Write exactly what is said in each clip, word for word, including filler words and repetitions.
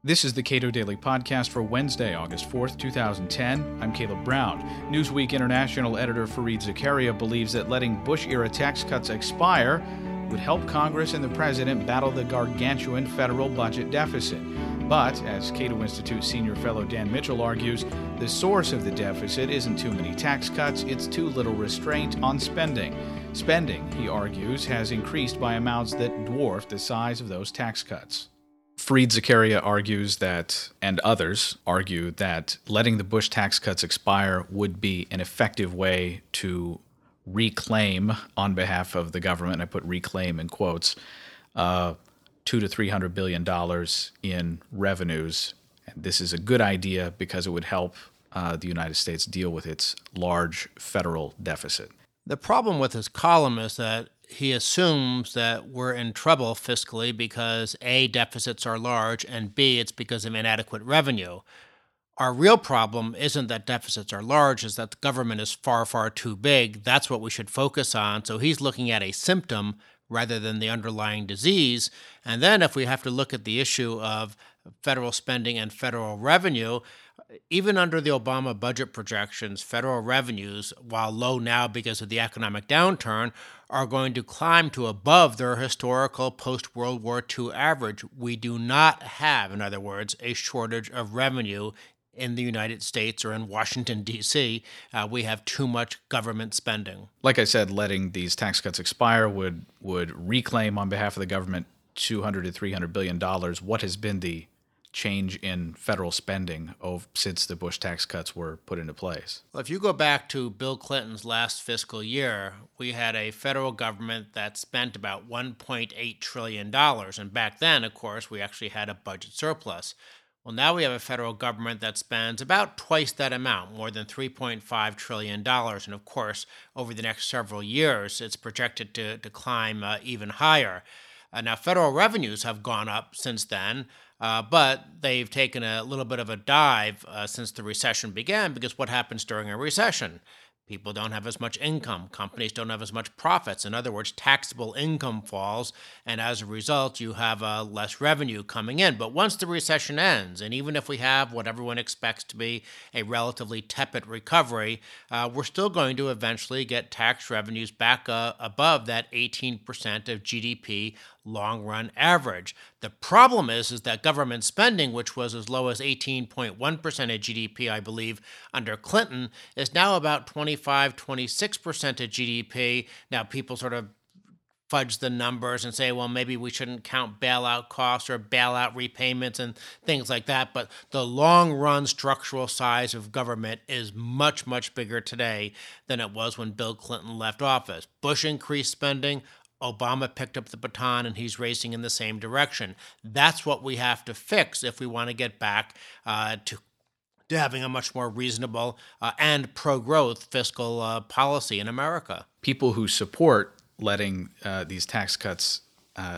This is the Cato Daily Podcast for Wednesday, August fourth, twenty ten. I'm Caleb Brown. Newsweek International editor Fareed Zakaria believes that letting Bush-era tax cuts expire would help Congress and the president battle the gargantuan federal budget deficit. But, as Cato Institute senior fellow Dan Mitchell argues, the source of the deficit isn't too many tax cuts, it's too little restraint on spending. Spending, he argues, has increased by amounts that dwarf the size of those tax cuts. Fareed Zakaria argues that, and others argue, that letting the Bush tax cuts expire would be an effective way to reclaim, on behalf of the government, and I put reclaim in quotes, uh, two to three hundred billion dollars in revenues. And this is a good idea because it would help uh, the United States deal with its large federal deficit. The problem with his column is that he assumes that we're in trouble fiscally because A, deficits are large, and B, it's because of inadequate revenue. Our real problem isn't that deficits are large, is that the government is far, far too big. That's what we should focus on. So he's looking at a symptom rather than the underlying disease. And then if we have to look at the issue of federal spending and federal revenue, even under the Obama budget projections, federal revenues, while low now because of the economic downturn, are going to climb to above their historical post-World War Two average. We do not have, in other words, a shortage of revenue in the United States or in Washington, D C. Uh, we have too much government spending. Like I said, letting these tax cuts expire would would reclaim on behalf of the government two hundred to three hundred billion dollars. What has been the change in federal spending of, since the Bush tax cuts were put into place? Well, if you go back to Bill Clinton's last fiscal year, we had a federal government that spent about one point eight trillion dollars. And back then, of course, we actually had a budget surplus. Well, now we have a federal government that spends about twice that amount, more than three point five trillion dollars. And of course, over the next several years, it's projected to, to climb uh, even higher. Uh, now, federal revenues have gone up since then, uh, but they've taken a little bit of a dive uh, since the recession began, because what happens during a recession? People don't have as much income. Companies don't have as much profits. In other words, taxable income falls, and as a result, you have uh, less revenue coming in. But once the recession ends, and even if we have what everyone expects to be a relatively tepid recovery, uh, we're still going to eventually get tax revenues back uh, above that eighteen percent of G D P long-run average. The problem is, is that government spending, which was as low as eighteen point one percent of G D P, I believe, under Clinton, is now about twenty-five, twenty-six percent of G D P. Now, people sort of fudge the numbers and say, well, maybe we shouldn't count bailout costs or bailout repayments and things like that. But the long-run structural size of government is much, much bigger today than it was when Bill Clinton left office. Bush increased spending. Obama picked up the baton, and he's racing in the same direction. That's what we have to fix if we want to get back uh, to, to having a much more reasonable uh, and pro-growth fiscal uh, policy in America. People who support letting uh, these tax cuts uh,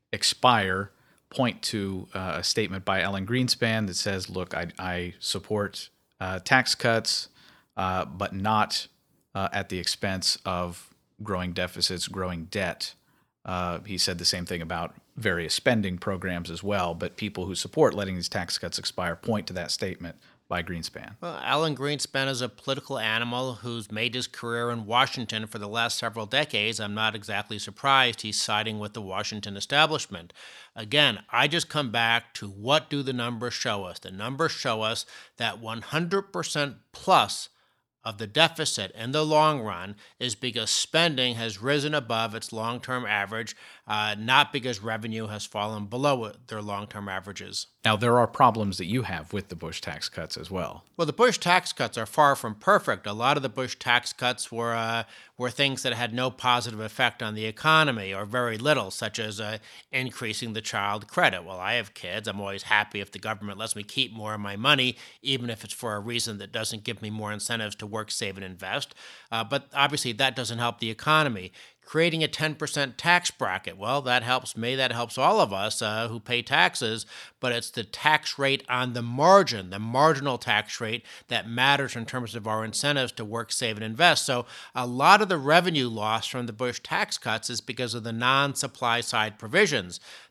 expire point to uh, a statement by Alan Greenspan that says, look, I, I support uh, tax cuts, uh, but not uh, at the expense of growing deficits, growing debt. Uh, he said the same thing about various spending programs as well, but people who support letting these tax cuts expire point to that statement by Greenspan. Well, Alan Greenspan is a political animal who's made his career in Washington for the last several decades. I'm not exactly surprised he's siding with the Washington establishment. Again, I just come back to what do the numbers show us? The numbers show us that one hundred percent plus of the deficit in the long run is because spending has risen above its long-term average, uh, not because revenue has fallen below their long-term averages. Now, there are problems that you have with the Bush tax cuts as well. Well, the Bush tax cuts are far from perfect. A lot of the Bush tax cuts were uh, were things that had no positive effect on the economy, or very little, such as uh, increasing the child credit. Well, I have kids. I'm always happy if the government lets me keep more of my money, even if it's for a reason that doesn't give me more incentives to work, save, and invest. Uh, but obviously, that doesn't help the economy. Creating a ten percent tax bracket, well, that helps me, that helps all of us uh, who pay taxes, but it's the tax rate on the margin, the marginal tax rate, that matters in terms of our incentives to work, save, and invest. So a lot of the revenue loss from the Bush tax cuts is because of the non-supply side provisions.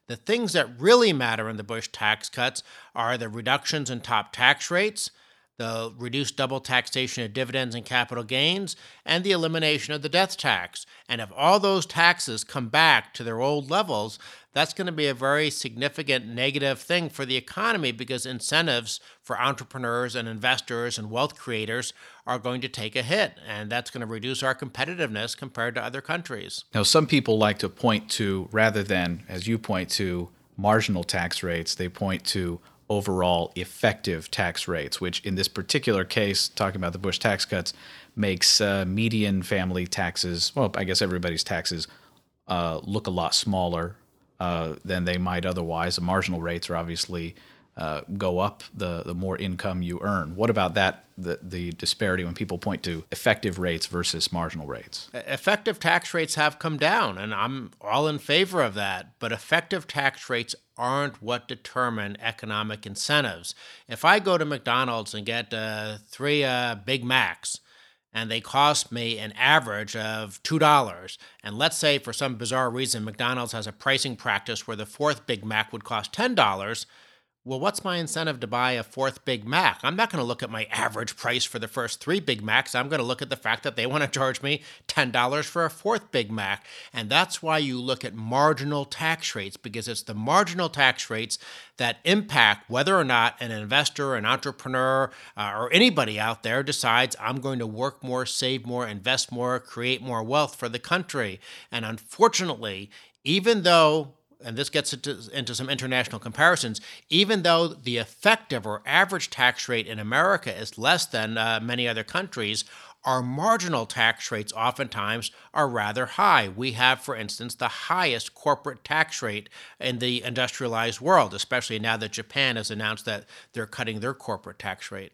The things that really matter in the Bush tax cuts are the reductions in top tax rates, the reduced double taxation of dividends and capital gains, and the elimination of the death tax. And if all those taxes come back to their old levels, that's going to be a very significant negative thing for the economy because incentives for entrepreneurs and investors and wealth creators are going to take a hit, and that's going to reduce our competitiveness compared to other countries. Now, some people like to point to, rather than, as you point to, marginal tax rates, they point to overall effective tax rates, which in this particular case, talking about the Bush tax cuts, makes uh, median family taxes, well, I guess everybody's taxes, uh, look a lot smaller uh, than they might otherwise. The marginal rates are obviously uh, go up the, the more income you earn. What about that, the, the disparity when people point to effective rates versus marginal rates? Effective tax rates have come down, and I'm all in favor of that, but effective tax rates aren't what determine economic incentives. If I go to McDonald's and get uh, three uh, Big Macs, and they cost me an average of two dollars, and let's say for some bizarre reason McDonald's has a pricing practice where the fourth Big Mac would cost ten dollars, well, what's my incentive to buy a fourth Big Mac? I'm not going to look at my average price for the first three Big Macs. I'm going to look at the fact that they want to charge me ten dollars for a fourth Big Mac. And that's why you look at marginal tax rates, because it's the marginal tax rates that impact whether or not an investor, an entrepreneur, uh, or anybody out there decides I'm going to work more, save more, invest more, create more wealth for the country. And unfortunately, even though and this gets into, into some international comparisons, even though the effective or average tax rate in America is less than uh, many other countries, our marginal tax rates oftentimes are rather high. We have, for instance, the highest corporate tax rate in the industrialized world, especially now that Japan has announced that they're cutting their corporate tax rate.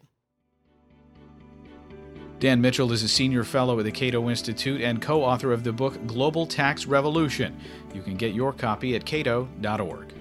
Dan Mitchell is a senior fellow at the Cato Institute and co-author of the book Global Tax Revolution. You can get your copy at cato dot org.